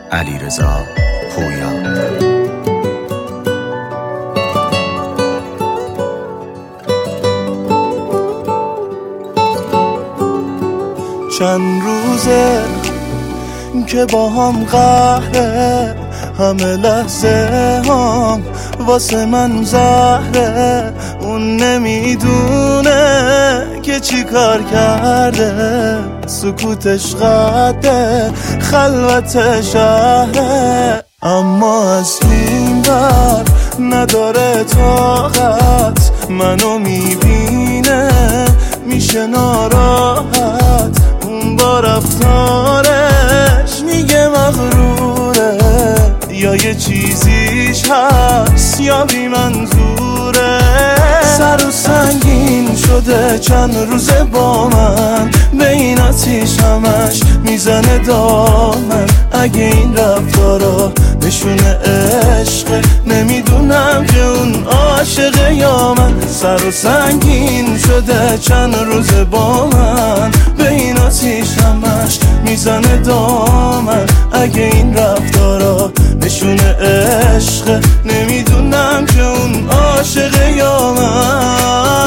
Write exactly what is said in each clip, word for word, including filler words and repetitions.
علیرضا پویا. چند روزه که با هم قهره، همه لحظه هم واسه من زهره. اون نمیدونه که چی کار کرده، سکوتش قده خلوت شهره. اما از این بر نداره طاقت، منو میبینه میشه ناراحت. اون با رفتارش میگه مغروره، یا یه چیزیش هست یا بی منظوره. سر و سنگین شده چند روزه با من، به این آتیش همش میزنه دامن. اگه این رفتارا نشونه عشقه، نمیدونم که اون عاشقه یا من. سر و سنگین شده چند روزه با من، به این آتیش همش میزنه دامن. اگه این رفتارا نشونه عشقه، نمیدونم که اون عاشقه یا من.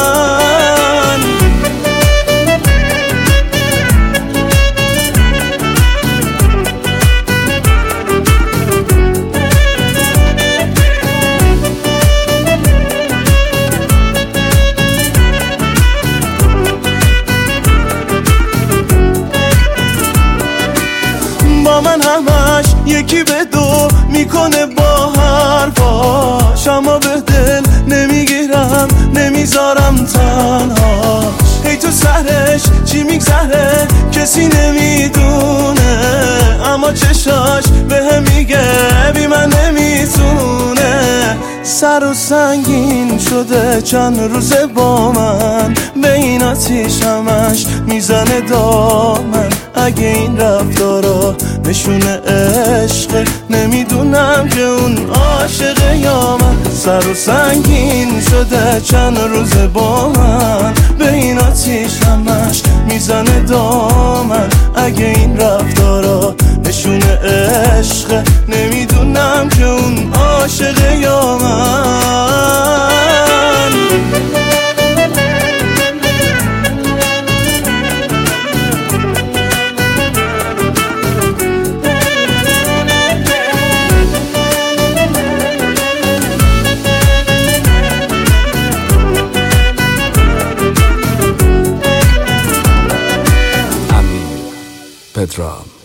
با من همش یکی به دو میکنه با حرفاش، اما به دل نمیگیرم نمیذارم تنهاش. هی تو سرش چی میگذره کسی نمیدونه، اما چشاش به هم میگه بی من نمیتونه. سر و سنگین شده چند روزه با من، به این آتیش همش میزنه دامن. اگه این رفتارا نشونه عشقه، نمیدونم که اون عاشقه یا من. سر و سنگین شده چند روزه با من، به این آتیش همش میزنه دامن. اگه این رفتارا نشونه عشقه، نمیدونم که اون عاشقه یا من. پدرام.